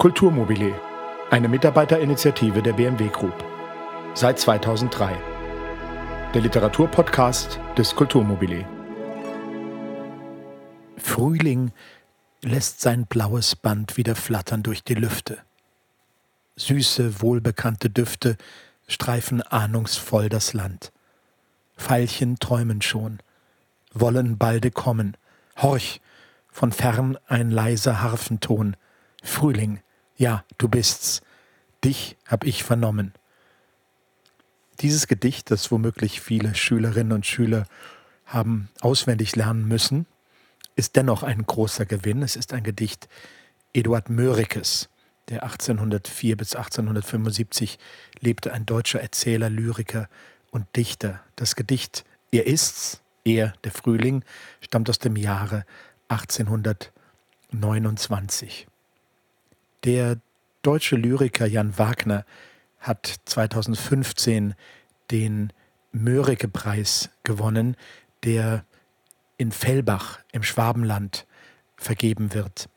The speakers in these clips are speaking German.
Kulturmobile, eine Mitarbeiterinitiative der BMW Group. Seit 2003. Der Literaturpodcast des Kulturmobile. Frühling lässt sein blaues Band wieder flattern durch die Lüfte. Süße, wohlbekannte Düfte streifen ahnungsvoll das Land. Veilchen träumen schon, wollen balde kommen. Horch, von fern ein leiser Harfenton. Frühling, ja, du bist's. Dich hab ich vernommen. Dieses Gedicht, das womöglich viele Schülerinnen und Schüler haben auswendig lernen müssen, ist dennoch ein großer Gewinn. Es ist ein Gedicht Eduard Mörikes, der 1804 bis 1875 lebte, ein deutscher Erzähler, Lyriker und Dichter. Das Gedicht Er ist's, er, der Frühling, stammt aus dem Jahre 1829. Der deutsche Lyriker Jan Wagner hat 2015 den Mörike-Preis gewonnen, der in Fellbach im Schwabenland vergeben wird.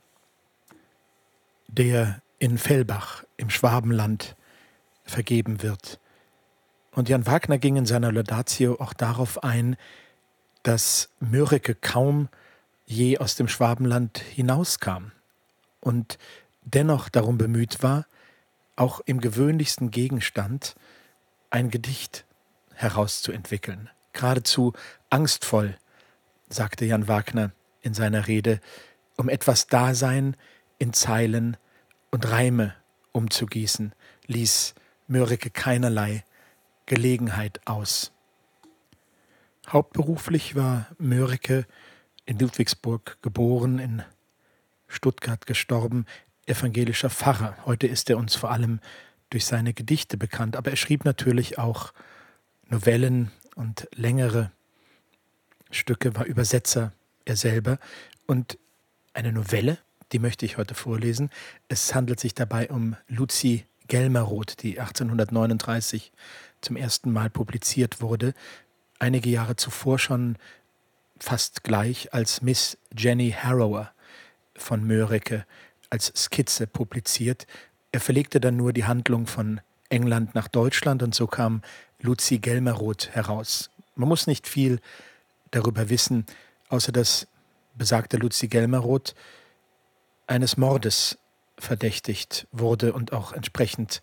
Und Jan Wagner ging in seiner Laudatio auch darauf ein, dass Mörike kaum je aus dem Schwabenland hinauskam und dennoch darum bemüht war, auch im gewöhnlichsten Gegenstand ein Gedicht herauszuentwickeln. Geradezu angstvoll, sagte Jan Wagner in seiner Rede, um etwas Dasein in Zeilen und Reime umzugießen, ließ Mörike keinerlei Gelegenheit aus. Hauptberuflich war Mörike in Ludwigsburg geboren, in Stuttgart gestorben, evangelischer Pfarrer. Heute ist er uns vor allem durch seine Gedichte bekannt, aber er schrieb natürlich auch Novellen und längere Stücke, war Übersetzer er selber. Und eine Novelle, die möchte ich heute vorlesen. Es handelt sich dabei um Luzi Gelmeroth, die 1839 zum ersten Mal publiziert wurde. Einige Jahre zuvor schon fast gleich als Miss Jenny Harrower von Mörike als Skizze publiziert. Er verlegte dann nur die Handlung von England nach Deutschland und so kam Luzi Gelmeroth heraus. Man muss nicht viel darüber wissen, außer dass besagte Luzi Gelmeroth eines Mordes verdächtigt wurde und auch entsprechend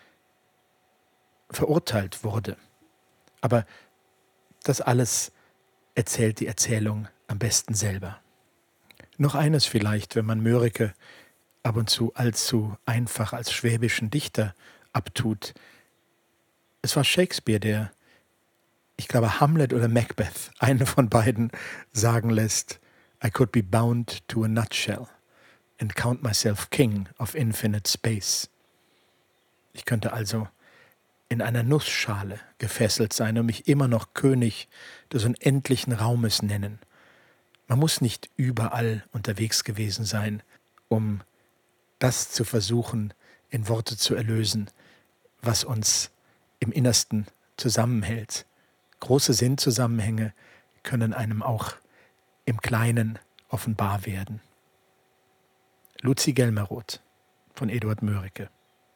verurteilt wurde. Aber das alles erzählt die Erzählung am besten selber. Noch eines vielleicht, wenn man Mörike ab und zu allzu einfach als schwäbischen Dichter abtut. Es war Shakespeare, der, ich glaube Hamlet oder Macbeth, einen von beiden sagen lässt, I could be bound to a nutshell and count myself king of infinite space. Ich könnte also in einer Nussschale gefesselt sein und mich immer noch König des unendlichen Raumes nennen. Man muss nicht überall unterwegs gewesen sein, um das zu versuchen, in Worte zu erlösen, was uns im Innersten zusammenhält. Große Sinnzusammenhänge können einem auch im Kleinen offenbar werden. Luzi Gelmeroth von Eduard Mörike.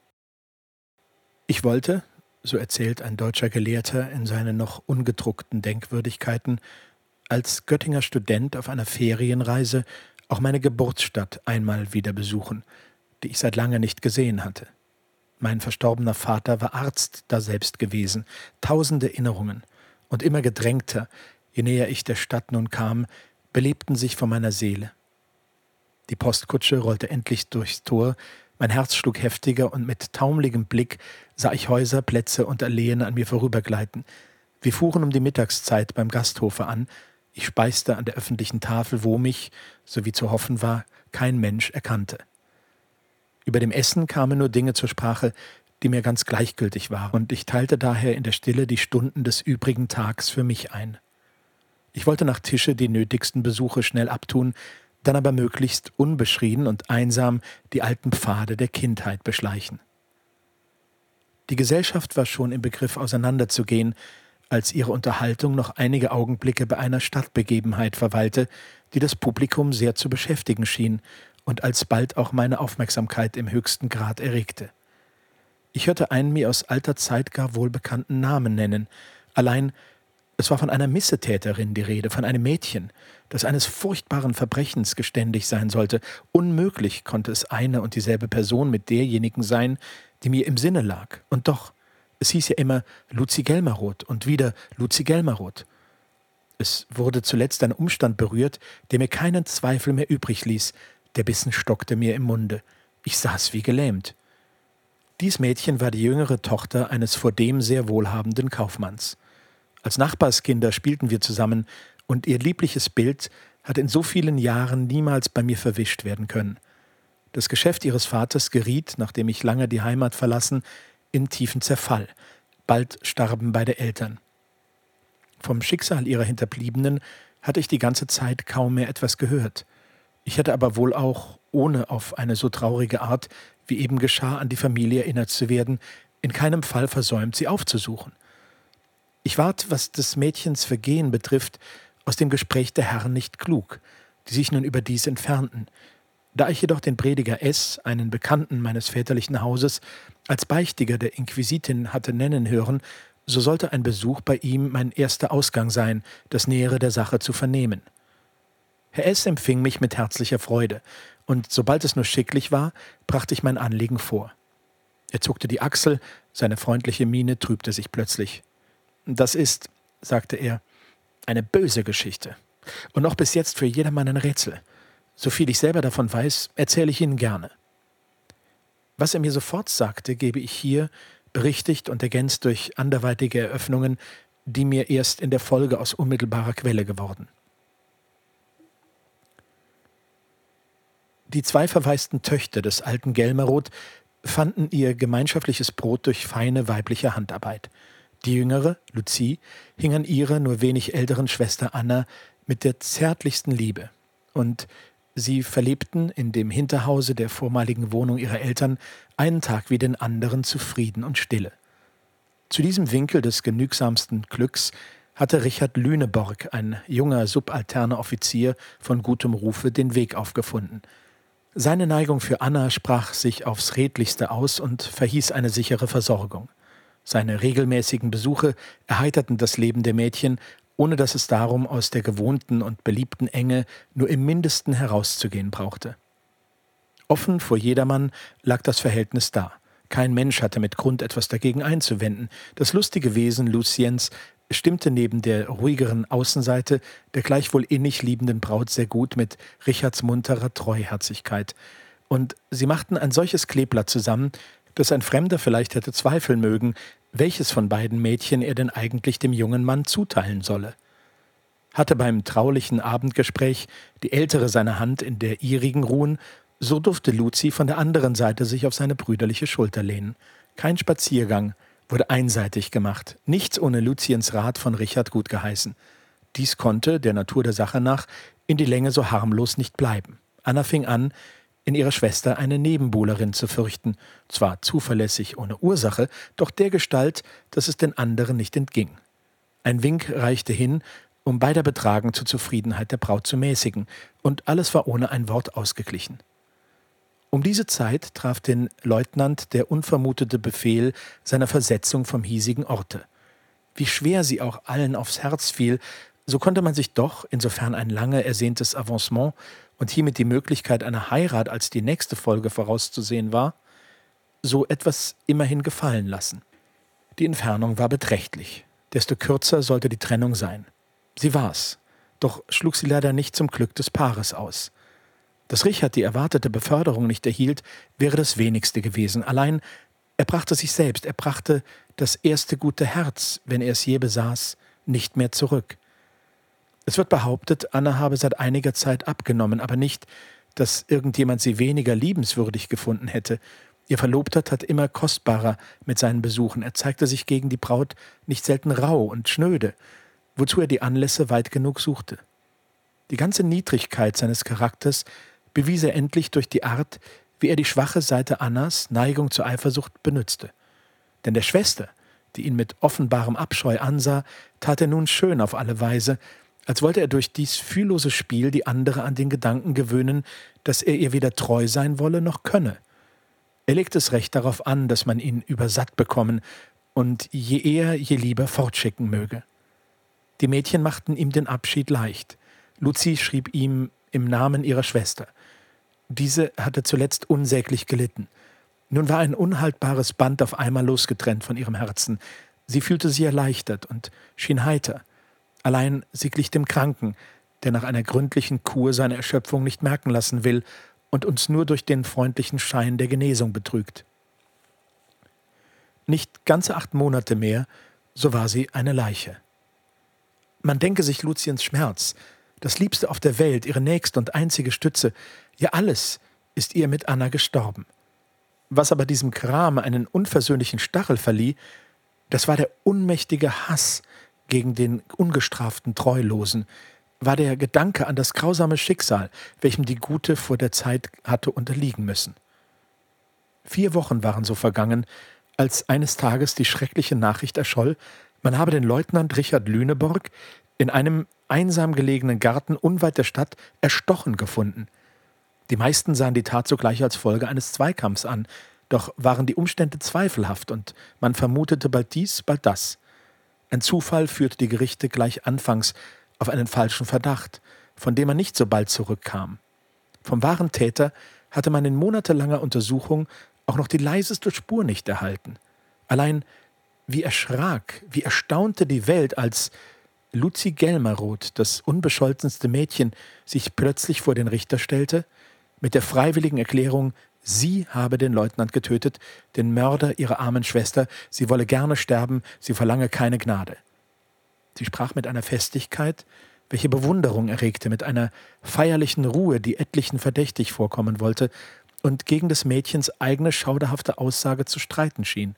Ich wollte, so erzählt ein deutscher Gelehrter in seinen noch ungedruckten Denkwürdigkeiten, als Göttinger Student auf einer Ferienreise auch meine Geburtsstadt einmal wieder besuchen, die ich seit lange nicht gesehen hatte. Mein verstorbener Vater war Arzt daselbst gewesen, tausende Erinnerungen, und immer gedrängter, je näher ich der Stadt nun kam, belebten sich vor meiner Seele. Die Postkutsche rollte endlich durchs Tor, mein Herz schlug heftiger und mit taumeligem Blick sah ich Häuser, Plätze und Alleen an mir vorübergleiten. Wir fuhren um die Mittagszeit beim Gasthofe an. Ich speiste an der öffentlichen Tafel, wo mich, so wie zu hoffen war, kein Mensch erkannte. Über dem Essen kamen nur Dinge zur Sprache, die mir ganz gleichgültig waren, und ich teilte daher in der Stille die Stunden des übrigen Tags für mich ein. Ich wollte nach Tische die nötigsten Besuche schnell abtun, dann aber möglichst unbeschrien und einsam die alten Pfade der Kindheit beschleichen. Die Gesellschaft war schon im Begriff auseinanderzugehen, als ihre Unterhaltung noch einige Augenblicke bei einer Stadtbegebenheit verweilte, die das Publikum sehr zu beschäftigen schien und alsbald auch meine Aufmerksamkeit im höchsten Grad erregte. Ich hörte einen mir aus alter Zeit gar wohlbekannten Namen nennen, allein es war von einer Missetäterin die Rede, von einem Mädchen, das eines furchtbaren Verbrechens geständig sein sollte. Unmöglich konnte es eine und dieselbe Person mit derjenigen sein, die mir im Sinne lag. Und doch, es hieß ja immer Luzi Gelmeroth und wieder Luzi Gelmeroth. Es wurde zuletzt ein Umstand berührt, der mir keinen Zweifel mehr übrig ließ. Der Bissen stockte mir im Munde. Ich saß wie gelähmt. Dies Mädchen war die jüngere Tochter eines vordem sehr wohlhabenden Kaufmanns. Als Nachbarskinder spielten wir zusammen, und ihr liebliches Bild hat in so vielen Jahren niemals bei mir verwischt werden können. Das Geschäft ihres Vaters geriet, nachdem ich lange die Heimat verlassen, in tiefen Zerfall. Bald starben beide Eltern. Vom Schicksal ihrer Hinterbliebenen hatte ich die ganze Zeit kaum mehr etwas gehört. Ich hatte aber wohl auch, ohne auf eine so traurige Art, wie eben geschah, an die Familie erinnert zu werden, in keinem Fall versäumt, sie aufzusuchen. Ich ward, was des Mädchens Vergehen betrifft, aus dem Gespräch der Herren nicht klug, die sich nun überdies entfernten. Da ich jedoch den Prediger S., einen Bekannten meines väterlichen Hauses, als Beichtiger der Inquisitin hatte nennen hören, so sollte ein Besuch bei ihm mein erster Ausgang sein, das Nähere der Sache zu vernehmen. Herr S. empfing mich mit herzlicher Freude, und sobald es nur schicklich war, brachte ich mein Anliegen vor. Er zuckte die Achsel, seine freundliche Miene trübte sich plötzlich. »Das ist«, sagte er, »eine böse Geschichte und noch bis jetzt für jedermann ein Rätsel. Soviel ich selber davon weiß, erzähle ich Ihnen gerne.« Was er mir sofort sagte, gebe ich hier, berichtigt und ergänzt durch anderweitige Eröffnungen, die mir erst in der Folge aus unmittelbarer Quelle geworden. Die 2 verwaisten Töchter des alten Gelmeroth fanden ihr gemeinschaftliches Brot durch feine weibliche Handarbeit. Die jüngere, Lucie, hing an ihrer nur wenig älteren Schwester Anna mit der zärtlichsten Liebe, und sie verlebten in dem Hinterhause der vormaligen Wohnung ihrer Eltern einen Tag wie den anderen Zufrieden und stille. Zu diesem Winkel des genügsamsten Glücks hatte Richard Lüneborg, ein junger subalterner Offizier von gutem Rufe, den Weg aufgefunden. Seine Neigung für Anna sprach sich aufs Redlichste aus und verhieß eine sichere Versorgung. Seine regelmäßigen Besuche erheiterten das Leben der Mädchen, ohne dass es darum aus der gewohnten und beliebten Enge nur im Mindesten herauszugehen brauchte. Offen vor jedermann lag das Verhältnis da. Kein Mensch hatte mit Grund etwas dagegen einzuwenden. Das lustige Wesen Luciens stimmte neben der ruhigeren Außenseite der gleichwohl innig liebenden Braut sehr gut mit Richards munterer Treuherzigkeit. Und sie machten ein solches Kleeblatt zusammen, dass ein Fremder vielleicht hätte zweifeln mögen, welches von beiden Mädchen er denn eigentlich dem jungen Mann zuteilen solle. Hatte beim traulichen Abendgespräch die Ältere seine Hand in der ihrigen ruhen, so durfte Luzi von der anderen Seite sich auf seine brüderliche Schulter lehnen. Kein Spaziergang wurde einseitig gemacht, nichts ohne Luciens Rat von Richard gut geheißen. Dies konnte, der Natur der Sache nach, in die Länge so harmlos nicht bleiben. Anna fing an, in ihrer Schwester eine Nebenbuhlerin zu fürchten, zwar zuverlässig ohne Ursache, doch dergestalt, dass es den anderen nicht entging. Ein Wink reichte hin, um beider Betragen zur Zufriedenheit der Braut zu mäßigen, und alles war ohne ein Wort ausgeglichen. Um diese Zeit traf den Leutnant der unvermutete Befehl seiner Versetzung vom hiesigen Orte. Wie schwer sie auch allen aufs Herz fiel, so konnte man sich doch, insofern ein lange ersehntes Avancement und hiermit die Möglichkeit einer Heirat als die nächste Folge vorauszusehen war, so etwas immerhin gefallen lassen. Die Entfernung war beträchtlich, desto kürzer sollte die Trennung sein. Sie war's, doch schlug sie leider nicht zum Glück des Paares aus. Dass Richard die erwartete Beförderung nicht erhielt, wäre das Wenigste gewesen. Allein er brachte sich selbst, er brachte das erste gute Herz, wenn er es je besaß, nicht mehr zurück. Es wird behauptet, Anna habe seit einiger Zeit abgenommen, aber nicht, dass irgendjemand sie weniger liebenswürdig gefunden hätte. Ihr Verlobter tat immer kostbarer mit seinen Besuchen. Er zeigte sich gegen die Braut nicht selten rau und schnöde, wozu er die Anlässe weit genug suchte. Die ganze Niedrigkeit seines Charakters bewies er endlich durch die Art, wie er die schwache Seite Annas, Neigung zur Eifersucht, benützte. Denn der Schwester, die ihn mit offenbarem Abscheu ansah, tat er nun schön auf alle Weise, als wollte er durch dies fühllose Spiel die andere an den Gedanken gewöhnen, dass er ihr weder treu sein wolle noch könne. Er legte es recht darauf an, dass man ihn übersatt bekommen und je eher, je lieber fortschicken möge. Die Mädchen machten ihm den Abschied leicht. Lucie schrieb ihm im Namen ihrer Schwester. Diese hatte zuletzt unsäglich gelitten. Nun war ein unhaltbares Band auf einmal losgetrennt von ihrem Herzen. Sie fühlte sich erleichtert und schien heiter. Allein sie glich dem Kranken, der nach einer gründlichen Kur seine Erschöpfung nicht merken lassen will und uns nur durch den freundlichen Schein der Genesung betrügt. Nicht ganze 8 Monate mehr, so war sie eine Leiche. Man denke sich Luciens Schmerz, das Liebste auf der Welt, ihre nächste und einzige Stütze, ja alles ist ihr mit Anna gestorben. Was aber diesem Gram einen unversöhnlichen Stachel verlieh, das war der unmächtige Hass gegen den ungestraften Treulosen, war der Gedanke an das grausame Schicksal, welchem die Gute vor der Zeit hatte unterliegen müssen. 4 Wochen waren so vergangen, als eines Tages die schreckliche Nachricht erscholl, man habe den Leutnant Richard Lüneborg in einem einsam gelegenen Garten unweit der Stadt erstochen gefunden. Die meisten sahen die Tat sogleich als Folge eines Zweikampfs an, doch waren die Umstände zweifelhaft und man vermutete bald dies, bald das. Ein Zufall führte die Gerichte gleich anfangs auf einen falschen Verdacht, von dem man nicht so bald zurückkam. Vom wahren Täter hatte man in monatelanger Untersuchung auch noch die leiseste Spur nicht erhalten. Allein wie erschrak, wie erstaunte die Welt, als Lucie Gelmeroth, das unbescholtenste Mädchen, sich plötzlich vor den Richter stellte, mit der freiwilligen Erklärung, sie habe den Leutnant getötet, den Mörder ihrer armen Schwester, sie wolle gerne sterben, sie verlange keine Gnade. Sie sprach mit einer Festigkeit, welche Bewunderung erregte, mit einer feierlichen Ruhe, die etlichen verdächtig vorkommen wollte und gegen des Mädchens eigene schauderhafte Aussage zu streiten schien.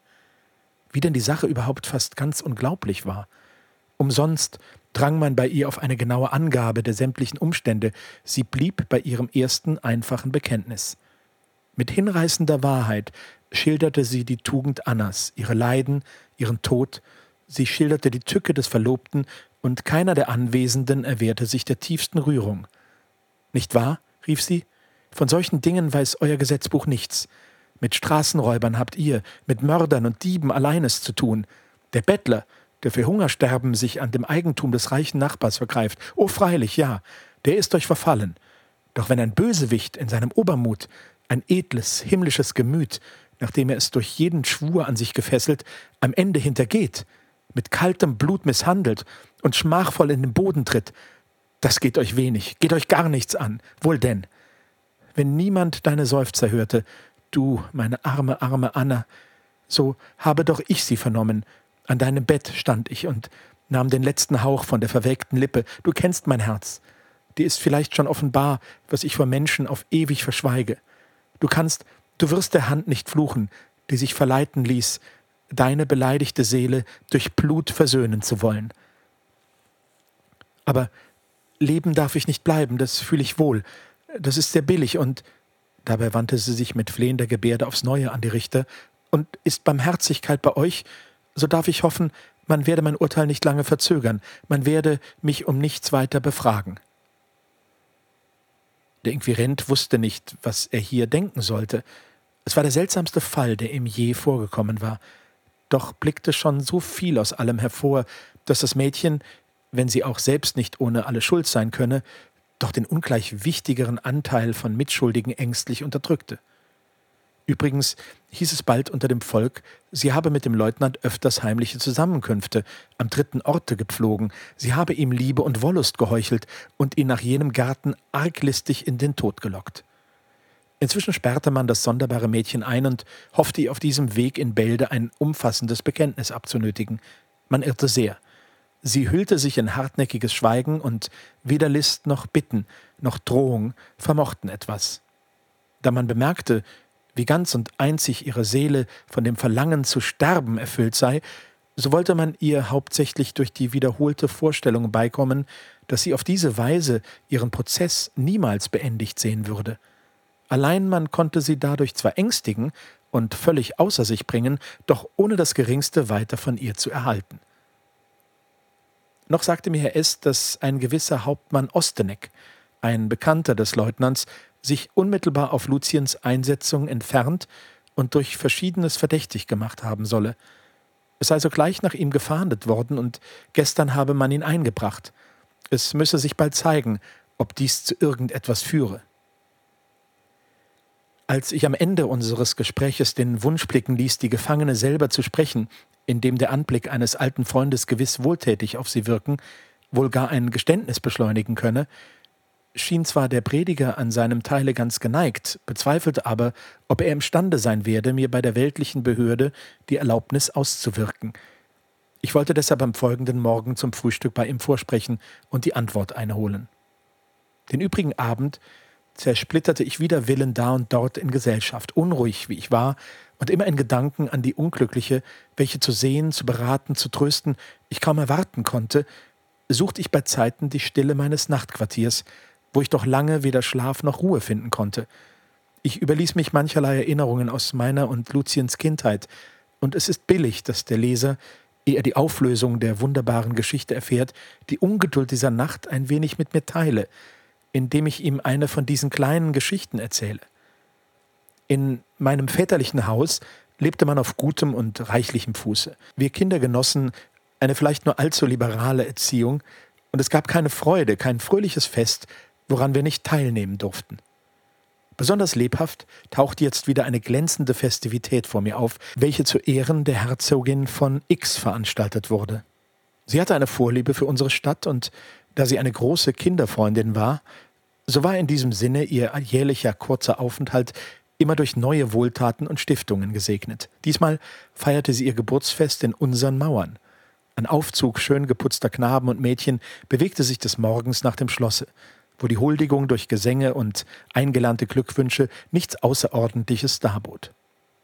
Wie denn die Sache überhaupt fast ganz unglaublich war. Umsonst drang man bei ihr auf eine genaue Angabe der sämtlichen Umstände, sie blieb bei ihrem ersten einfachen Bekenntnis. Mit hinreißender Wahrheit schilderte sie die Tugend Annas, ihre Leiden, ihren Tod, sie schilderte die Tücke des Verlobten, und keiner der Anwesenden erwehrte sich der tiefsten Rührung. »Nicht wahr?« rief sie, »von solchen Dingen weiß euer Gesetzbuch nichts. Mit Straßenräubern habt ihr, mit Mördern und Dieben allein es zu tun. Der Bettler, der für Hungersterben sich an dem Eigentum des reichen Nachbars vergreift, oh freilich, ja, der ist euch verfallen. Doch wenn ein Bösewicht in seinem Obermut, ein edles, himmlisches Gemüt, nachdem er es durch jeden Schwur an sich gefesselt, am Ende hintergeht, mit kaltem Blut misshandelt und schmachvoll in den Boden tritt, das geht euch wenig, geht euch gar nichts an, wohl denn. Wenn niemand deine Seufzer hörte, du, meine arme, arme Anna, so habe doch ich sie vernommen. An deinem Bett stand ich und nahm den letzten Hauch von der verwelkten Lippe. Du kennst mein Herz. Dir ist vielleicht schon offenbar, was ich vor Menschen auf ewig verschweige. Du wirst der Hand nicht fluchen, die sich verleiten ließ, deine beleidigte Seele durch Blut versöhnen zu wollen. Aber leben darf ich nicht bleiben, das fühle ich wohl. Das ist sehr billig und, dabei wandte sie sich mit flehender Gebärde aufs Neue an die Richter, und ist Barmherzigkeit bei euch, so darf ich hoffen, man werde mein Urteil nicht lange verzögern, man werde mich um nichts weiter befragen. Der Inquirent wusste nicht, was er hier denken sollte. Es war der seltsamste Fall, der ihm je vorgekommen war. Doch blickte schon so viel aus allem hervor, dass das Mädchen, wenn sie auch selbst nicht ohne alle Schuld sein könne, doch den ungleich wichtigeren Anteil von Mitschuldigen ängstlich unterdrückte. Übrigens hieß es bald unter dem Volk, sie habe mit dem Leutnant öfters heimliche Zusammenkünfte am 3. Orte gepflogen, sie habe ihm Liebe und Wollust geheuchelt und ihn nach jenem Garten arglistig in den Tod gelockt. Inzwischen sperrte man das sonderbare Mädchen ein und hoffte ihr auf diesem Weg in Bälde ein umfassendes Bekenntnis abzunötigen. Man irrte sehr. Sie hüllte sich in hartnäckiges Schweigen und weder List noch Bitten noch Drohung vermochten etwas. Da man bemerkte, wie ganz und einzig ihre Seele von dem Verlangen zu sterben erfüllt sei, so wollte man ihr hauptsächlich durch die wiederholte Vorstellung beikommen, dass sie auf diese Weise ihren Prozess niemals beendigt sehen würde. Allein man konnte sie dadurch zwar ängstigen und völlig außer sich bringen, doch ohne das Geringste weiter von ihr zu erhalten. Noch sagte mir Herr S., dass ein gewisser Hauptmann Osteneck, ein Bekannter des Leutnants, sich unmittelbar auf Luziens Einsetzung entfernt und durch Verschiedenes verdächtig gemacht haben solle. Es sei sogleich nach ihm gefahndet worden und gestern habe man ihn eingebracht. Es müsse sich bald zeigen, ob dies zu irgendetwas führe. Als ich am Ende unseres Gespräches den Wunsch blicken ließ, die Gefangene selber zu sprechen, indem der Anblick eines alten Freundes gewiss wohltätig auf sie wirken, wohl gar ein Geständnis beschleunigen könne, schien zwar der Prediger an seinem Teile ganz geneigt, bezweifelte aber, ob er imstande sein werde, mir bei der weltlichen Behörde die Erlaubnis auszuwirken. Ich wollte deshalb am folgenden Morgen zum Frühstück bei ihm vorsprechen und die Antwort einholen. Den übrigen Abend zersplitterte ich wider Willen da und dort in Gesellschaft, unruhig wie ich war und immer in Gedanken an die Unglückliche, welche zu sehen, zu beraten, zu trösten ich kaum erwarten konnte, suchte ich bei Zeiten die Stille meines Nachtquartiers, wo ich doch lange weder Schlaf noch Ruhe finden konnte. Ich überließ mich mancherlei Erinnerungen aus meiner und Luziens Kindheit, und es ist billig, dass der Leser, ehe er die Auflösung der wunderbaren Geschichte erfährt, die Ungeduld dieser Nacht ein wenig mit mir teile, indem ich ihm eine von diesen kleinen Geschichten erzähle. In meinem väterlichen Haus lebte man auf gutem und reichlichem Fuße. Wir Kinder genossen eine vielleicht nur allzu liberale Erziehung, und es gab keine Freude, kein fröhliches Fest, woran wir nicht teilnehmen durften. Besonders lebhaft tauchte jetzt wieder eine glänzende Festivität vor mir auf, welche zu Ehren der Herzogin von X veranstaltet wurde. Sie hatte eine Vorliebe für unsere Stadt, und da sie eine große Kinderfreundin war, so war in diesem Sinne ihr jährlicher kurzer Aufenthalt immer durch neue Wohltaten und Stiftungen gesegnet. Diesmal feierte sie ihr Geburtsfest in unseren Mauern. Ein Aufzug schön geputzter Knaben und Mädchen bewegte sich des Morgens nach dem Schlosse, wo die Huldigung durch Gesänge und eingelernte Glückwünsche nichts Außerordentliches darbot.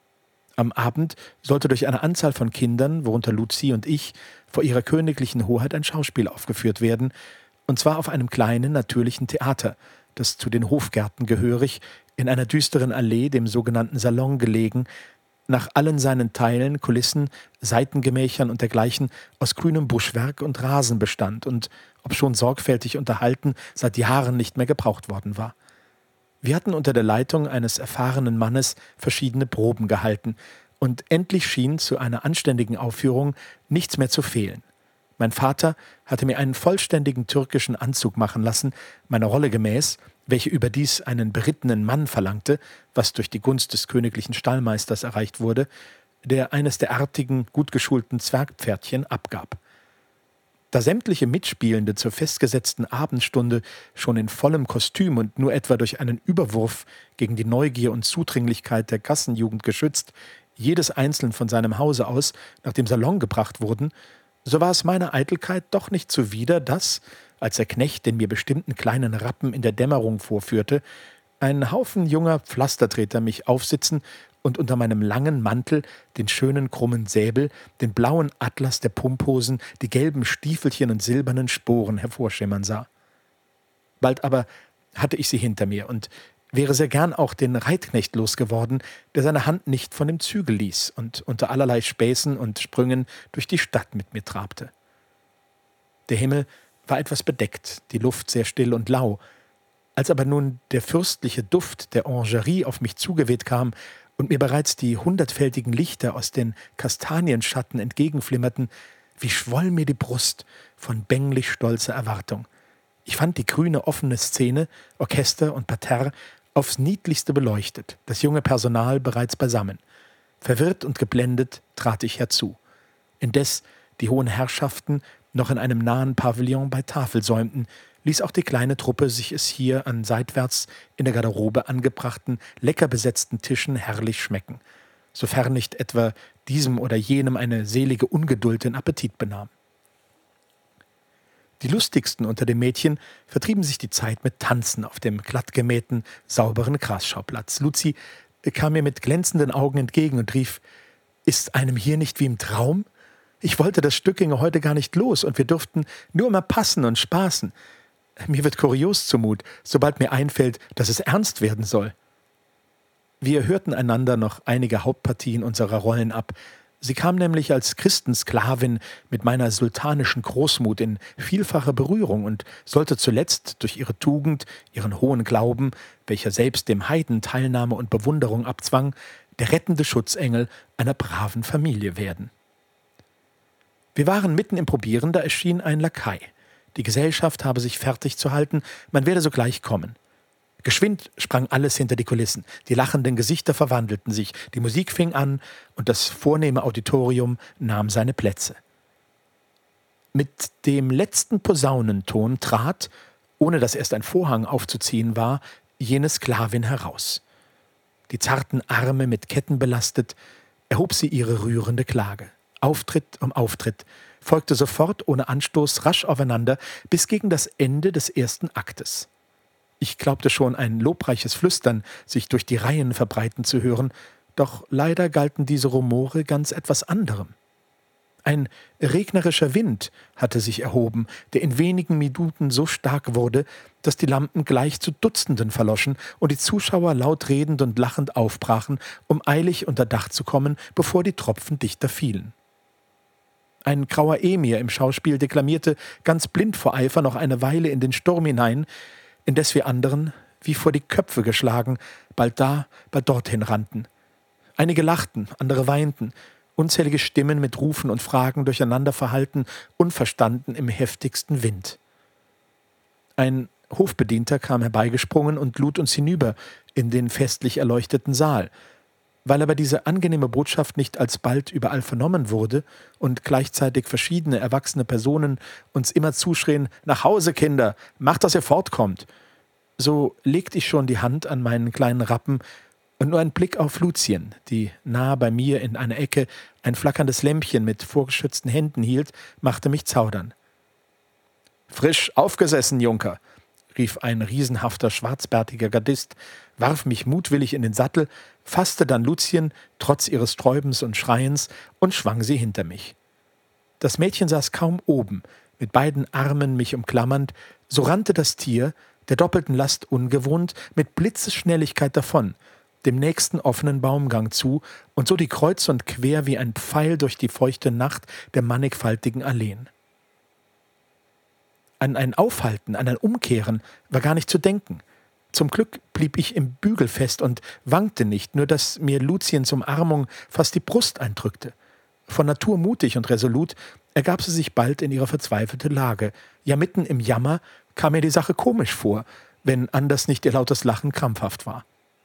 Am Abend sollte durch eine Anzahl von Kindern, worunter Luzi und ich, vor ihrer königlichen Hoheit ein Schauspiel aufgeführt werden, und zwar auf einem kleinen, natürlichen Theater, das zu den Hofgärten gehörig, in einer düsteren Allee, dem sogenannten Salon gelegen, nach allen seinen Teilen, Kulissen, Seitengemächern und dergleichen aus grünem Buschwerk und Rasen bestand und, obschon sorgfältig unterhalten, seit Jahren nicht mehr gebraucht worden war. Wir hatten unter der Leitung eines erfahrenen Mannes verschiedene Proben gehalten, und endlich schien zu einer anständigen Aufführung nichts mehr zu fehlen. Mein Vater hatte mir einen vollständigen türkischen Anzug machen lassen, meiner Rolle gemäß, welche überdies einen berittenen Mann verlangte, was durch die Gunst des königlichen Stallmeisters erreicht wurde, der eines der artigen, gut geschulten Zwergpferdchen abgab. Da sämtliche Mitspielende zur festgesetzten Abendstunde schon in vollem Kostüm und nur etwa durch einen Überwurf gegen die Neugier und Zudringlichkeit der Gassenjugend geschützt, jedes einzeln von seinem Hause aus nach dem Salon gebracht wurden, so war es meiner Eitelkeit doch nicht zuwider, dass, als der Knecht den mir bestimmten kleinen Rappen in der Dämmerung vorführte, ein Haufen junger Pflastertreter mich aufsitzen und unter meinem langen Mantel den schönen krummen Säbel, den blauen Atlas der Pumphosen, die gelben Stiefelchen und silbernen Sporen hervorschimmern sah. Bald aber hatte ich sie hinter mir und wäre sehr gern auch den Reitknecht losgeworden, der seine Hand nicht von dem Zügel ließ und unter allerlei Späßen und Sprüngen durch die Stadt mit mir trabte. Der Himmel war etwas bedeckt, die Luft sehr still und lau. Als aber nun der fürstliche Duft der Orangerie auf mich zugeweht kam und mir bereits die hundertfältigen Lichter aus den Kastanienschatten entgegenflimmerten, wie schwoll mir die Brust von bänglich stolzer Erwartung. Ich fand die grüne offene Szene, Orchester und Parterre aufs niedlichste beleuchtet, das junge Personal bereits beisammen. Verwirrt und geblendet trat ich herzu. Indes die hohen Herrschaften noch in einem nahen Pavillon bei Tafel säumten, ließ auch die kleine Truppe sich es hier an seitwärts in der Garderobe angebrachten, lecker besetzten Tischen herrlich schmecken, sofern nicht etwa diesem oder jenem eine selige Ungeduld den Appetit benahm. Die lustigsten unter den Mädchen vertrieben sich die Zeit mit Tanzen auf dem glattgemähten, sauberen Grasschauplatz. Luzi kam mir mit glänzenden Augen entgegen und rief: »Ist einem hier nicht wie im Traum? Ich wollte, das Stück ginge heute gar nicht los, und wir dürften nur immer passen und spaßen. Mir wird kurios zumut, sobald mir einfällt, dass es ernst werden soll.« Wir hörten einander noch einige Hauptpartien unserer Rollen ab, Sie kam nämlich als Christensklavin mit meiner sultanischen Großmut in vielfacher Berührung und sollte zuletzt durch ihre Tugend, ihren hohen Glauben, welcher selbst dem Heiden Teilnahme und Bewunderung abzwang, der rettende Schutzengel einer braven Familie werden. Wir waren mitten im Probieren, da erschien ein Lakai. Die Gesellschaft habe sich fertig zu halten, man werde sogleich kommen. Geschwind sprang alles hinter die Kulissen, die lachenden Gesichter verwandelten sich, die Musik fing an und das vornehme Auditorium nahm seine Plätze. Mit dem letzten Posaunenton trat, ohne dass erst ein Vorhang aufzuziehen war, jene Sklavin heraus. Die zarten Arme mit Ketten belastet, erhob sie ihre rührende Klage. Auftritt um Auftritt, folgte sofort ohne Anstoß rasch aufeinander bis gegen das Ende des ersten Aktes. Ich glaubte schon, ein lobreiches Flüstern sich durch die Reihen verbreiten zu hören, doch leider galten diese Rumore ganz etwas anderem. Ein regnerischer Wind hatte sich erhoben, der in wenigen Minuten so stark wurde, dass die Lampen gleich zu Dutzenden verloschen und die Zuschauer laut redend und lachend aufbrachen, um eilig unter Dach zu kommen, bevor die Tropfen dichter fielen. Ein grauer Emir im Schauspiel deklamierte ganz blind vor Eifer noch eine Weile in den Sturm hinein, indes wir anderen, wie vor die Köpfe geschlagen, bald da, bald dorthin rannten. Einige lachten, andere weinten, unzählige Stimmen mit Rufen und Fragen durcheinander verhallten, unverstanden im heftigsten Wind. Ein Hofbedienter kam herbeigesprungen und lud uns hinüber in den festlich erleuchteten Saal. Weil aber diese angenehme Botschaft nicht alsbald überall vernommen wurde und gleichzeitig verschiedene erwachsene Personen uns immer zuschrien, »Nach Hause, Kinder, macht, dass ihr fortkommt«, so legte ich schon die Hand an meinen kleinen Rappen und nur ein Blick auf Lucien, die nahe bei mir in einer Ecke ein flackerndes Lämpchen mit vorgeschützten Händen hielt, machte mich zaudern. »Frisch aufgesessen, Junker«, rief ein riesenhafter, schwarzbärtiger Gardist, warf mich mutwillig in den Sattel, fasste dann Lucien, trotz ihres Sträubens und Schreiens, und schwang sie hinter mich. Das Mädchen saß kaum oben, mit beiden Armen mich umklammernd, so rannte das Tier, der doppelten Last ungewohnt, mit Blitzesschnelligkeit davon, dem nächsten offenen Baumgang zu, und so die kreuz und quer wie ein Pfeil durch die feuchte Nacht der mannigfaltigen Alleen. An ein Aufhalten, an ein Umkehren war gar nicht zu denken. Zum Glück blieb ich im Bügel fest und wankte nicht, nur dass mir Luciens Umarmung fast die Brust eindrückte. Von Natur mutig und resolut ergab sie sich bald in ihre verzweifelte Lage. Ja, mitten im Jammer kam mir die Sache komisch vor, wenn anders nicht ihr lautes Lachen krampfhaft war.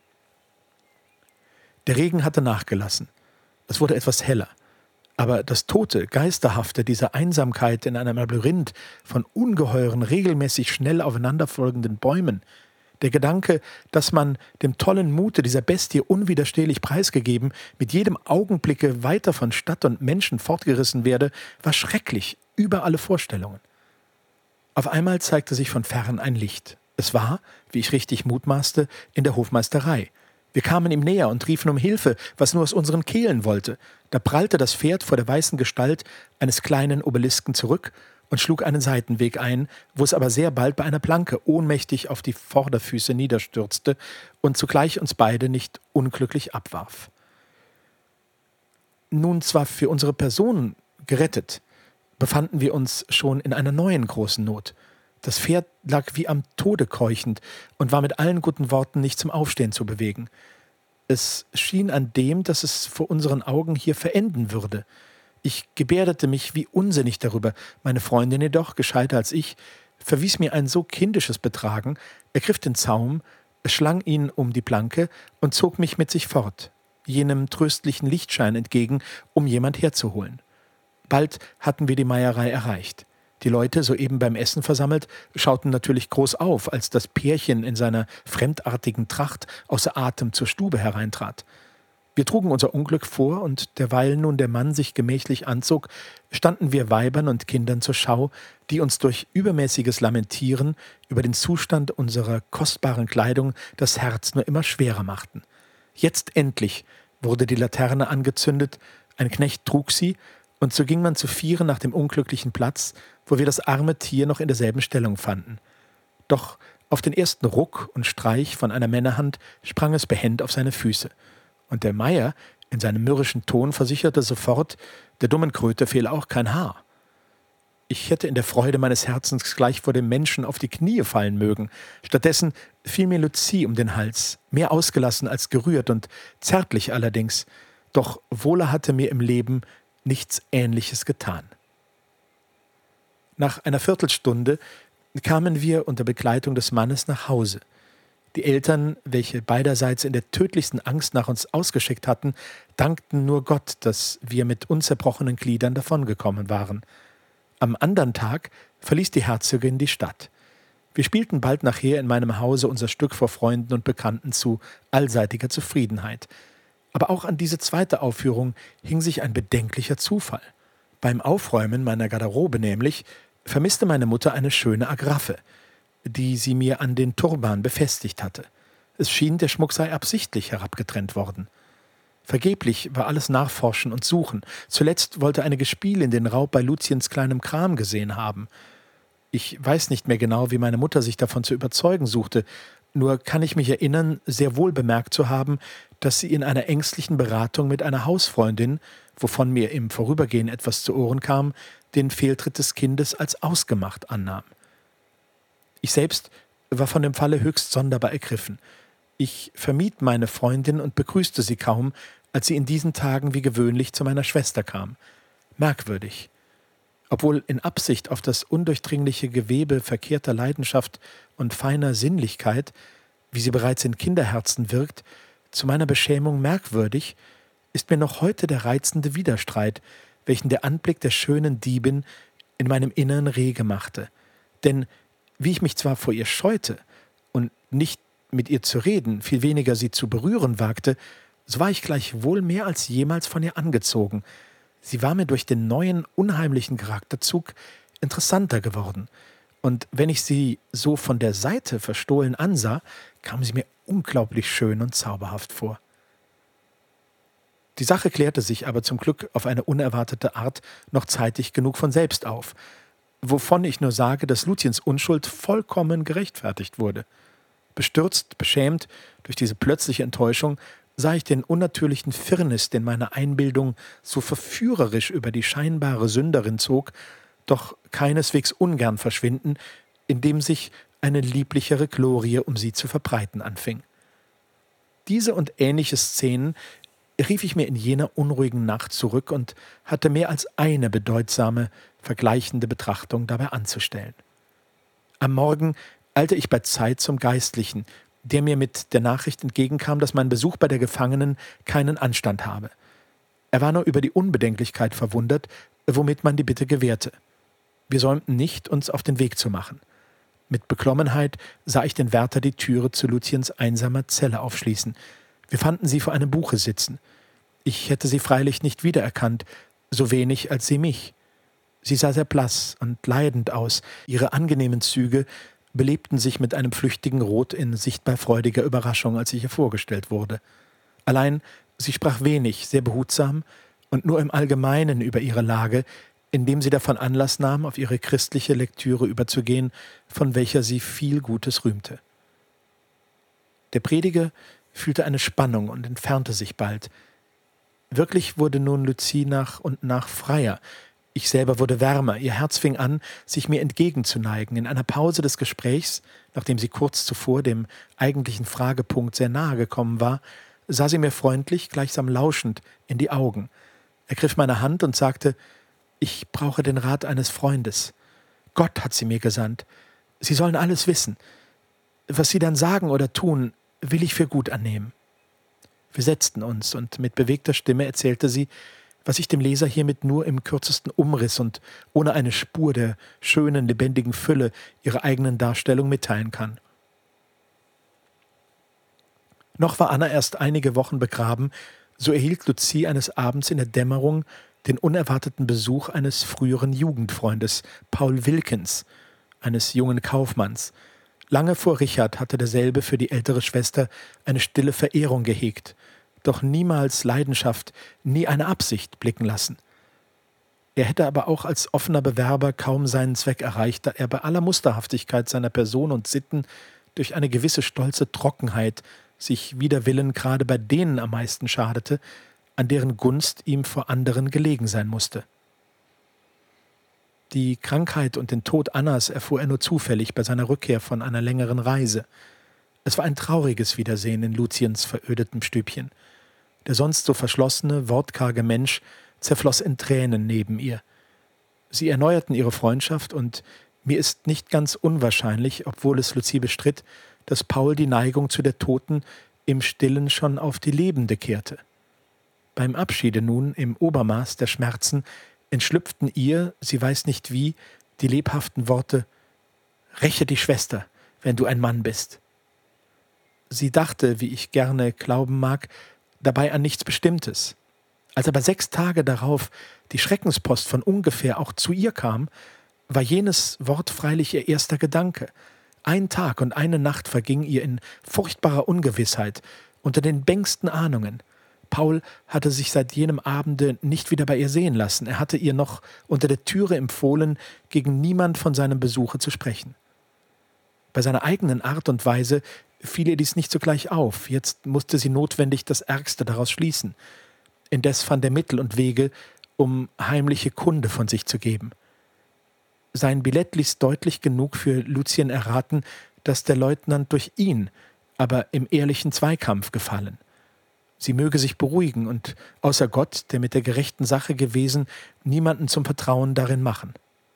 Der Regen hatte nachgelassen. Es wurde etwas heller. Aber das Tote, Geisterhafte dieser Einsamkeit in einem Labyrinth von ungeheuren, regelmäßig schnell aufeinanderfolgenden Bäumen, der Gedanke, dass man dem tollen Mute dieser Bestie unwiderstehlich preisgegeben, mit jedem Augenblicke weiter von Stadt und Menschen fortgerissen werde, war schrecklich, über alle Vorstellungen. Auf einmal zeigte sich von fern ein Licht. Es war, wie ich richtig mutmaßte, in der Hofmeisterei. Wir kamen ihm näher und riefen um Hilfe, was nur aus unseren Kehlen wollte. Da prallte das Pferd vor der weißen Gestalt eines kleinen Obelisken zurück und schlug einen Seitenweg ein, wo es aber sehr bald bei einer Planke ohnmächtig auf die Vorderfüße niederstürzte und zugleich uns beide nicht unglücklich abwarf. Nun zwar für unsere Person gerettet, befanden wir uns schon in einer neuen großen Not. Das Pferd lag wie am Tode keuchend und war mit allen guten Worten nicht zum Aufstehen zu bewegen. Es schien an dem, dass es vor unseren Augen hier verenden würde. Ich gebärdete mich wie unsinnig darüber. Meine Freundin jedoch, gescheiter als ich, verwies mir ein so kindisches Betragen, ergriff den Zaum, schlang ihn um die Planke und zog mich mit sich fort, jenem tröstlichen Lichtschein entgegen, um jemand herzuholen. Bald hatten wir die Meierei erreicht. Die Leute, soeben beim Essen versammelt, schauten natürlich groß auf, als das Pärchen in seiner fremdartigen Tracht außer Atem zur Stube hereintrat. Wir trugen unser Unglück vor, und derweil nun der Mann sich gemächlich anzog, standen wir Weibern und Kindern zur Schau, die uns durch übermäßiges Lamentieren über den Zustand unserer kostbaren Kleidung das Herz nur immer schwerer machten. Jetzt endlich wurde die Laterne angezündet, ein Knecht trug sie, und so ging man zu vieren nach dem unglücklichen Platz, wo wir das arme Tier noch in derselben Stellung fanden. Doch auf den ersten Ruck und Streich von einer Männerhand sprang es behend auf seine Füße. Und der Meier, In seinem mürrischen Ton versicherte sofort, der dummen Kröte fehle auch kein Haar. Ich hätte in der Freude meines Herzens gleich vor dem Menschen auf die Knie fallen mögen. Stattdessen fiel mir Lucie um den Hals, mehr ausgelassen als gerührt und zärtlich allerdings. Doch Wohler hatte mir im Leben nichts Ähnliches getan. Nach einer Viertelstunde kamen wir unter Begleitung des Mannes nach Hause. Die Eltern, welche beiderseits in der tödlichsten Angst nach uns ausgeschickt hatten, dankten nur Gott, dass wir mit unzerbrochenen Gliedern davongekommen waren. Am andern Tag verließ die Herzogin die Stadt. Wir spielten bald nachher in meinem Hause unser Stück vor Freunden und Bekannten zu allseitiger Zufriedenheit. Aber auch an diese zweite Aufführung hing sich ein bedenklicher Zufall. Beim Aufräumen meiner Garderobe nämlich vermisste meine Mutter eine schöne Agraffe, die sie mir an den Turban befestigt hatte. Es schien, der Schmuck sei absichtlich herabgetrennt worden. Vergeblich war alles Nachforschen und Suchen. Zuletzt wollte eine Gespielin den Raub bei Luziens kleinem Kram gesehen haben. Ich weiß nicht mehr genau, wie meine Mutter sich davon zu überzeugen suchte, nur kann ich mich erinnern, sehr wohl bemerkt zu haben, dass sie in einer ängstlichen Beratung mit einer Hausfreundin, wovon mir im Vorübergehen etwas zu Ohren kam, den Fehltritt des Kindes als ausgemacht annahm. Ich selbst war von dem Falle höchst sonderbar ergriffen. Ich vermied meine Freundin und begrüßte sie kaum, als sie in diesen Tagen wie gewöhnlich zu meiner Schwester kam. Merkwürdig. Obwohl in Absicht auf das undurchdringliche Gewebe verkehrter Leidenschaft und feiner Sinnlichkeit, wie sie bereits in Kinderherzen wirkt, zu meiner Beschämung merkwürdig, ist mir noch heute der reizende Widerstreit, welchen der Anblick der schönen Diebin in meinem Innern rege machte. Denn wie ich mich zwar vor ihr scheute und nicht mit ihr zu reden, viel weniger sie zu berühren wagte, so war ich gleichwohl mehr als jemals von ihr angezogen. Sie war mir durch den neuen, unheimlichen Charakterzug interessanter geworden, und wenn ich sie so von der Seite verstohlen ansah, kam sie mir unglaublich schön und zauberhaft vor. Die Sache klärte sich aber zum Glück auf eine unerwartete Art noch zeitig genug von selbst auf, wovon ich nur sage, dass Luziens Unschuld vollkommen gerechtfertigt wurde. Bestürzt, beschämt durch diese plötzliche Enttäuschung, sah ich den unnatürlichen Firnis, den meine Einbildung so verführerisch über die scheinbare Sünderin zog, doch keineswegs ungern verschwinden, indem sich eine lieblichere Glorie um sie zu verbreiten anfing. Diese und ähnliche Szenen rief ich mir in jener unruhigen Nacht zurück und hatte mehr als eine bedeutsame, vergleichende Betrachtung dabei anzustellen. Am Morgen eilte ich bei Zeit zum Geistlichen, der mir mit der Nachricht entgegenkam, dass mein Besuch bei der Gefangenen keinen Anstand habe. Er war nur über die Unbedenklichkeit verwundert, womit man die Bitte gewährte. Wir säumten nicht, uns auf den Weg zu machen. Mit Beklommenheit sah ich den Wärter die Türe zu Luziens einsamer Zelle aufschließen. Wir fanden sie vor einem Buche sitzen. Ich hätte sie freilich nicht wiedererkannt, so wenig als sie mich. Sie sah sehr blass und leidend aus. Ihre angenehmen Züge belebten sich mit einem flüchtigen Rot in sichtbar freudiger Überraschung, als ich ihr vorgestellt wurde. Allein, sie sprach wenig, sehr behutsam und nur im Allgemeinen über ihre Lage, indem sie davon Anlass nahm, auf ihre christliche Lektüre überzugehen, von welcher sie viel Gutes rühmte. Der Prediger fühlte eine Spannung und entfernte sich bald. Wirklich wurde nun Lucie nach und nach freier. Ich selber wurde wärmer, ihr Herz fing an, sich mir entgegenzuneigen. In einer Pause des Gesprächs, nachdem sie kurz zuvor dem eigentlichen Fragepunkt sehr nahe gekommen war, sah sie mir freundlich, gleichsam lauschend in die Augen, ergriff meine Hand und sagte: »Ich brauche den Rat eines Freundes. Gott hat sie mir gesandt. Sie sollen alles wissen. Was Sie dann sagen oder tun, will ich für gut annehmen.« Wir setzten uns, und mit bewegter Stimme erzählte sie, was ich dem Leser hiermit nur im kürzesten Umriss und ohne eine Spur der schönen, lebendigen Fülle ihrer eigenen Darstellung mitteilen kann. Noch war Anna erst einige Wochen begraben, so erhielt Lucie eines Abends in der Dämmerung den unerwarteten Besuch eines früheren Jugendfreundes, Paul Wilkins, eines jungen Kaufmanns. Lange vor Richard hatte derselbe für die ältere Schwester eine stille Verehrung gehegt, doch niemals Leidenschaft, nie eine Absicht blicken lassen. Er hätte aber auch als offener Bewerber kaum seinen Zweck erreicht, da er bei aller Musterhaftigkeit seiner Person und Sitten durch eine gewisse stolze Trockenheit sich wider Willen gerade bei denen am meisten schadete, an deren Gunst ihm vor anderen gelegen sein musste. Die Krankheit und den Tod Annas erfuhr er nur zufällig bei seiner Rückkehr von einer längeren Reise. Es war ein trauriges Wiedersehen in Luciens verödetem Stübchen. Der sonst so verschlossene, wortkarge Mensch zerfloss in Tränen neben ihr. Sie erneuerten ihre Freundschaft, und mir ist nicht ganz unwahrscheinlich, obwohl es Lucie bestritt, dass Paul die Neigung zu der Toten im Stillen schon auf die Lebende kehrte. Beim Abschiede nun, im Obermaß der Schmerzen, entschlüpften ihr, sie weiß nicht wie, die lebhaften Worte: »Räche die Schwester, wenn du ein Mann bist.« Sie dachte, wie ich gerne glauben mag, dabei an nichts Bestimmtes. Als aber 6 Tage darauf die Schreckenspost von ungefähr auch zu ihr kam, war jenes Wort freilich ihr erster Gedanke. 1 Tag und 1 Nacht verging ihr in furchtbarer Ungewissheit, unter den bängsten Ahnungen. Paul hatte sich seit jenem Abende nicht wieder bei ihr sehen lassen. Er hatte ihr noch unter der Türe empfohlen, gegen niemand von seinem Besuche zu sprechen. Bei seiner eigenen Art und Weise fiel ihr dies nicht sogleich auf. Jetzt musste sie notwendig das Ärgste daraus schließen. Indes fand er Mittel und Wege, um heimliche Kunde von sich zu geben. Sein Billett ließ deutlich genug für Lucien erraten, dass der Leutnant durch ihn, aber im ehrlichen Zweikampf gefallen. Sie möge sich beruhigen und außer Gott, der mit der gerechten Sache gewesen, niemanden zum Vertrauen darin machen.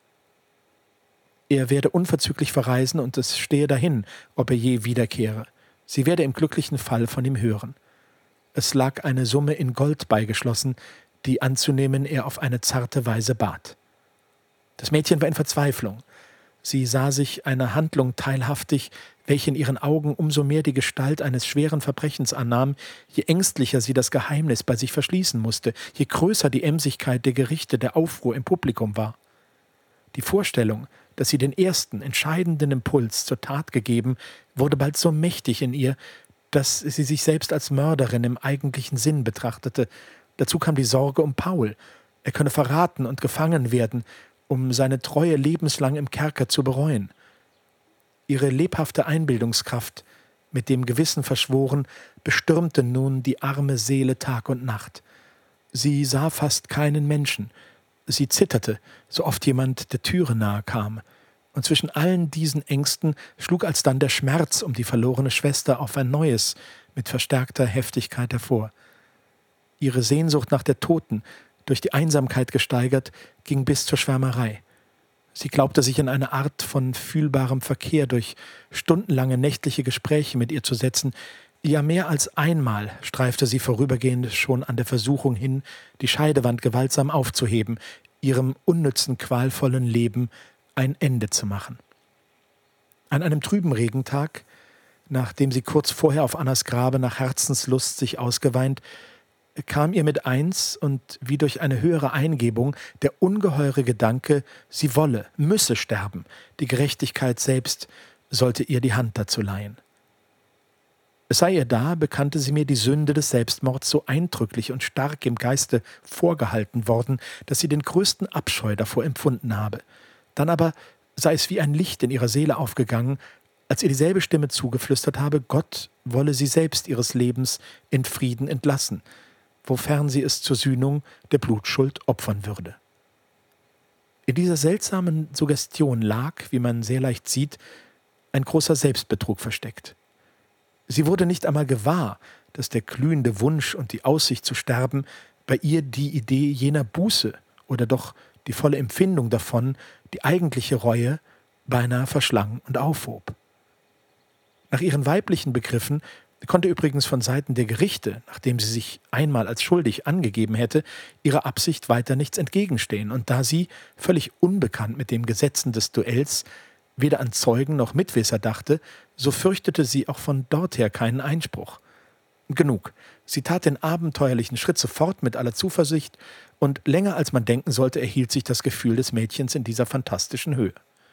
Er werde unverzüglich verreisen, und es stehe dahin, ob er je wiederkehre. Sie werde im glücklichen Fall von ihm hören. Es lag eine Summe in Gold beigeschlossen, die anzunehmen er auf eine zarte Weise bat. Das Mädchen war in Verzweiflung. Sie sah sich einer Handlung teilhaftig, welche in ihren Augen umso mehr die Gestalt eines schweren Verbrechens annahm, je ängstlicher sie das Geheimnis bei sich verschließen musste, je größer die Emsigkeit der Gerichte, der Aufruhr im Publikum war. Die Vorstellung, dass sie den ersten, entscheidenden Impuls zur Tat gegeben, wurde bald so mächtig in ihr, dass sie sich selbst als Mörderin im eigentlichen Sinn betrachtete. Dazu kam die Sorge um Paul. Er könne verraten und gefangen werden, um seine Treue lebenslang im Kerker zu bereuen. Ihre lebhafte Einbildungskraft, mit dem Gewissen verschworen, bestürmte nun die arme Seele Tag und Nacht. Sie sah fast keinen Menschen. Sie zitterte, so oft jemand der Türe nahe kam. Und zwischen allen diesen Ängsten schlug alsdann der Schmerz um die verlorene Schwester auf ein neues, mit verstärkter Heftigkeit hervor. Ihre Sehnsucht nach der Toten, durch die Einsamkeit gesteigert, ging bis zur Schwärmerei. Sie glaubte sich in eine Art von fühlbarem Verkehr durch stundenlange nächtliche Gespräche mit ihr zu setzen. Ja, mehr als einmal streifte sie vorübergehend schon an der Versuchung hin, die Scheidewand gewaltsam aufzuheben, ihrem unnützen, qualvollen Leben ein Ende zu machen. An einem trüben Regentag, nachdem sie kurz vorher auf Annas Grabe nach Herzenslust sich ausgeweint, kam ihr mit eins und wie durch eine höhere Eingebung der ungeheure Gedanke, sie wolle, müsse sterben, die Gerechtigkeit selbst sollte ihr die Hand dazu leihen. Es sei ihr da, bekannte sie mir die Sünde des Selbstmords so eindrücklich und stark im Geiste vorgehalten worden, dass sie den größten Abscheu davor empfunden habe. Dann aber sei es wie ein Licht in ihrer Seele aufgegangen, als ihr dieselbe Stimme zugeflüstert habe, Gott wolle sie selbst ihres Lebens in Frieden entlassen, wofern sie es zur Sühnung der Blutschuld opfern würde. In dieser seltsamen Suggestion lag, wie man sehr leicht sieht, ein großer Selbstbetrug versteckt. Sie wurde nicht einmal gewahr, dass der glühende Wunsch und die Aussicht zu sterben bei ihr die Idee jener Buße oder doch die volle Empfindung davon, die eigentliche Reue, beinahe verschlang und aufhob. Nach ihren weiblichen Begriffen konnte übrigens von Seiten der Gerichte, nachdem sie sich einmal als schuldig angegeben hätte, ihrer Absicht weiter nichts entgegenstehen, und da sie, völlig unbekannt mit den Gesetzen des Duells, weder an Zeugen noch Mitwisser dachte, so fürchtete sie auch von dorther keinen Einspruch. Genug, sie tat den abenteuerlichen Schritt sofort mit aller Zuversicht, und länger als man denken sollte, erhielt sich das Gefühl des Mädchens in dieser fantastischen Höhe.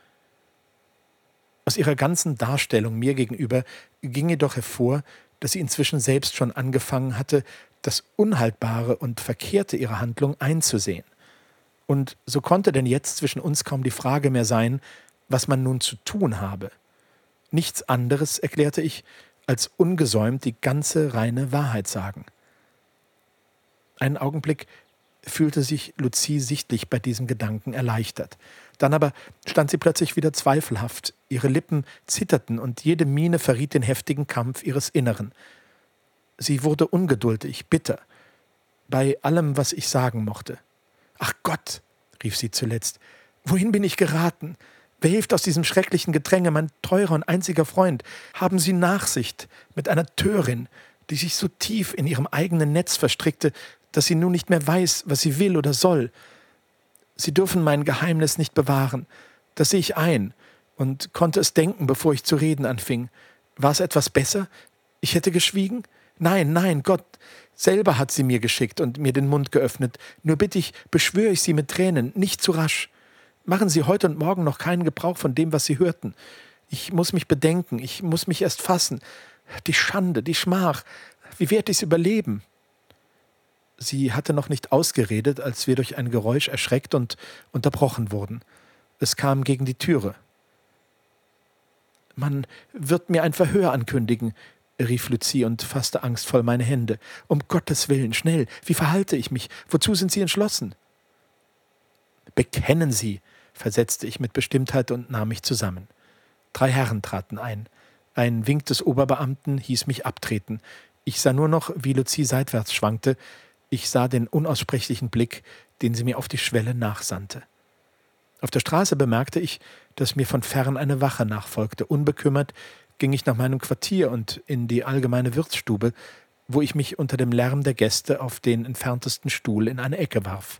Aus ihrer ganzen Darstellung mir gegenüber ging jedoch hervor, dass sie inzwischen selbst schon angefangen hatte, das Unhaltbare und Verkehrte ihrer Handlung einzusehen. Und so konnte denn jetzt zwischen uns kaum die Frage mehr sein, was man nun zu tun habe. Nichts anderes, erklärte ich, als ungesäumt die ganze reine Wahrheit sagen. Einen Augenblick fühlte sich Lucie sichtlich bei diesem Gedanken erleichtert. Dann aber stand sie plötzlich wieder zweifelhaft. Ihre Lippen zitterten und jede Miene verriet den heftigen Kampf ihres Inneren. Sie wurde ungeduldig, bitter, bei allem, was ich sagen mochte. »Ach Gott«, rief sie zuletzt, »wohin bin ich geraten? Wer hilft aus diesem schrecklichen Gedränge, mein teurer und einziger Freund? Haben Sie Nachsicht mit einer Törin, die sich so tief in ihrem eigenen Netz verstrickte, dass sie nun nicht mehr weiß, was sie will oder soll. Sie dürfen mein Geheimnis nicht bewahren. Das sehe ich ein und konnte es denken, bevor ich zu reden anfing. War es etwas besser? Ich hätte geschwiegen? Nein, Gott selber hat sie mir geschickt und mir den Mund geöffnet. Nur bitte ich, beschwöre ich Sie mit Tränen, nicht zu rasch. Machen Sie heute und morgen noch keinen Gebrauch von dem, was Sie hörten. Ich muss mich bedenken, ich muss mich erst fassen. Die Schande, die Schmach, wie werd ich's überleben?« Sie hatte noch nicht ausgeredet, als wir durch ein Geräusch erschreckt und unterbrochen wurden. Es kam gegen die Türe. »Man wird mir ein Verhör ankündigen«, rief Lucie und fasste angstvoll meine Hände. »Um Gottes Willen, schnell, wie verhalte ich mich? Wozu sind Sie entschlossen?« »Bekennen Sie«, versetzte ich mit Bestimmtheit und nahm mich zusammen. 3 Herren traten ein. Ein Wink des Oberbeamten hieß mich abtreten. Ich sah nur noch, wie Lucie seitwärts schwankte. Ich sah den unaussprechlichen Blick, den sie mir auf die Schwelle nachsandte. Auf der Straße bemerkte ich, dass mir von fern eine Wache nachfolgte. Unbekümmert ging ich nach meinem Quartier und in die allgemeine Wirtsstube, wo ich mich unter dem Lärm der Gäste auf den entferntesten Stuhl in eine Ecke warf.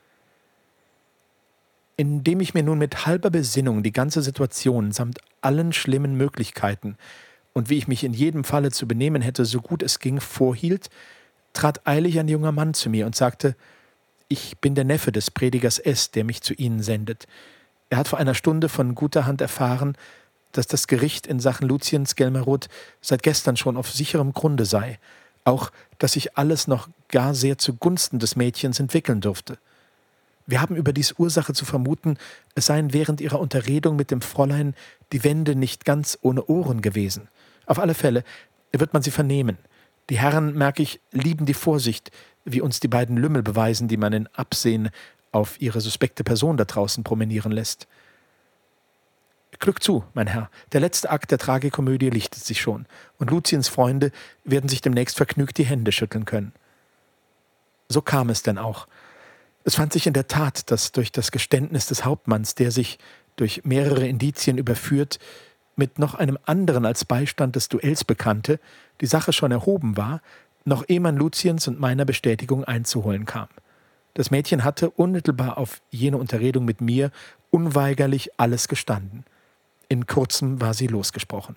Indem ich mir nun mit halber Besinnung die ganze Situation samt allen schlimmen Möglichkeiten und wie ich mich in jedem Falle zu benehmen hätte, so gut es ging, vorhielt, trat eilig ein junger Mann zu mir und sagte: »Ich bin der Neffe des Predigers S., der mich zu Ihnen sendet. Er hat vor einer Stunde von guter Hand erfahren, dass das Gericht in Sachen Lucien Skelmeroth seit gestern schon auf sicherem Grunde sei, auch dass sich alles noch gar sehr zugunsten des Mädchens entwickeln dürfte. Wir haben überdies Ursache zu vermuten, es seien während ihrer Unterredung mit dem Fräulein die Wände nicht ganz ohne Ohren gewesen. Auf alle Fälle wird man sie vernehmen. Die Herren, merke ich, lieben die Vorsicht, wie uns die beiden Lümmel beweisen, die man in Absehen auf ihre suspekte Person da draußen promenieren lässt. Glück zu, mein Herr, der letzte Akt der Tragikomödie lichtet sich schon, und Luciens Freunde werden sich demnächst vergnügt die Hände schütteln können.« So kam es denn auch. Es fand sich in der Tat, dass durch das Geständnis des Hauptmanns, der sich durch mehrere Indizien überführt, mit noch einem anderen als Beistand des Duells bekannte, die Sache schon erhoben war, noch ehe man Luciens und meiner Bestätigung einzuholen kam. Das Mädchen hatte unmittelbar auf jene Unterredung mit mir unweigerlich alles gestanden. In kurzem war sie losgesprochen.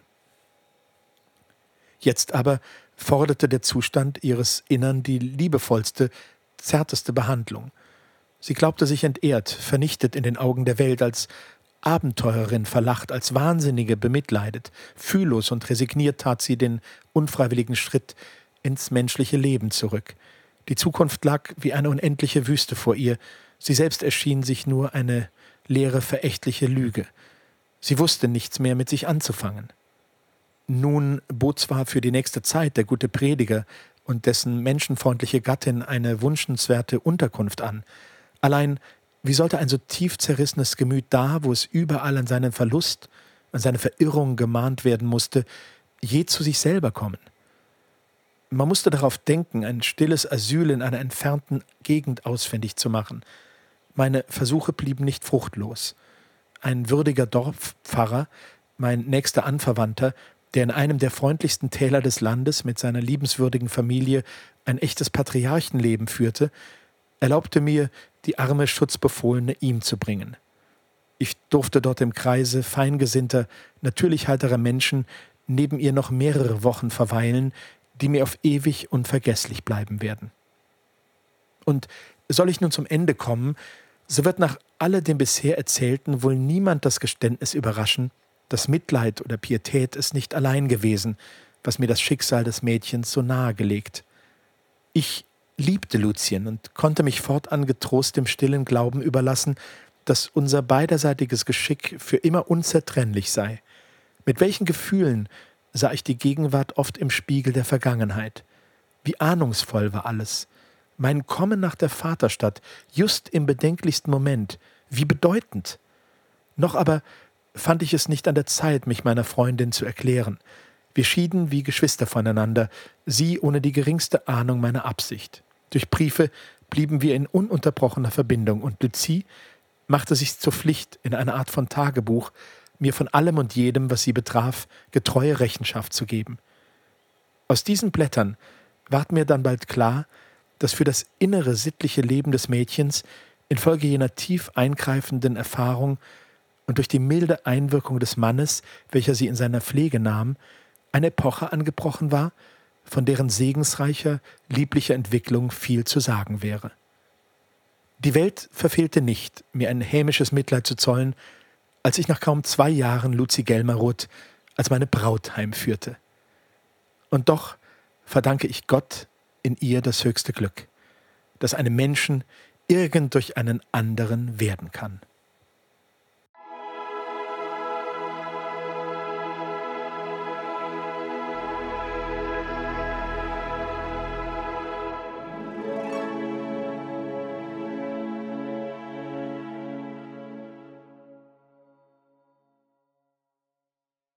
Jetzt aber forderte der Zustand ihres Innern die liebevollste, zärteste Behandlung. Sie glaubte sich entehrt, vernichtet in den Augen der Welt, als Abenteurerin verlacht, als Wahnsinnige bemitleidet. Fühllos und resigniert tat sie den unfreiwilligen Schritt ins menschliche Leben zurück. Die Zukunft lag wie eine unendliche Wüste vor ihr. Sie selbst erschien sich nur eine leere, verächtliche Lüge. Sie wusste nichts mehr mit sich anzufangen. Nun bot zwar für die nächste Zeit der gute Prediger und dessen menschenfreundliche Gattin eine wünschenswerte Unterkunft an. Allein, wie sollte ein so tief zerrissenes Gemüt da, wo es überall an seinen Verlust, an seine Verirrung gemahnt werden musste, je zu sich selber kommen? Man musste darauf denken, ein stilles Asyl in einer entfernten Gegend ausfindig zu machen. Meine Versuche blieben nicht fruchtlos. Ein würdiger Dorfpfarrer, mein nächster Anverwandter, der in einem der freundlichsten Täler des Landes mit seiner liebenswürdigen Familie ein echtes Patriarchenleben führte, erlaubte mir, die arme Schutzbefohlene ihm zu bringen. Ich durfte dort im Kreise feingesinnter, natürlich heiterer Menschen neben ihr noch mehrere Wochen verweilen, die mir auf ewig unvergesslich bleiben werden. Und soll ich nun zum Ende kommen, so wird nach alledem bisher Erzählten wohl niemand das Geständnis überraschen, dass Mitleid oder Pietät ist nicht allein gewesen, was mir das Schicksal des Mädchens so nahegelegt. Ich liebte Lucien und konnte mich fortan getrost dem stillen Glauben überlassen, dass unser beiderseitiges Geschick für immer unzertrennlich sei. Mit welchen Gefühlen sah ich die Gegenwart oft im Spiegel der Vergangenheit. Wie ahnungsvoll war alles. Mein Kommen nach der Vaterstadt, just im bedenklichsten Moment, wie bedeutend. Noch aber fand ich es nicht an der Zeit, mich meiner Freundin zu erklären. Wir schieden wie Geschwister voneinander, sie ohne die geringste Ahnung meiner Absicht. Durch Briefe blieben wir in ununterbrochener Verbindung, und Lucie machte sich zur Pflicht, in einer Art von Tagebuch, mir von allem und jedem, was sie betraf, getreue Rechenschaft zu geben. Aus diesen Blättern ward mir dann bald klar, dass für das innere sittliche Leben des Mädchens infolge jener tief eingreifenden Erfahrung und durch die milde Einwirkung des Mannes, welcher sie in seiner Pflege nahm, eine Epoche angebrochen war, von deren segensreicher, lieblicher Entwicklung viel zu sagen wäre. Die Welt verfehlte nicht, mir ein hämisches Mitleid zu zollen, als ich nach kaum 2 Jahren Lucie Gelmerud als meine Braut heimführte. Und doch verdanke ich Gott in ihr das höchste Glück, das einem Menschen irgend durch einen anderen werden kann.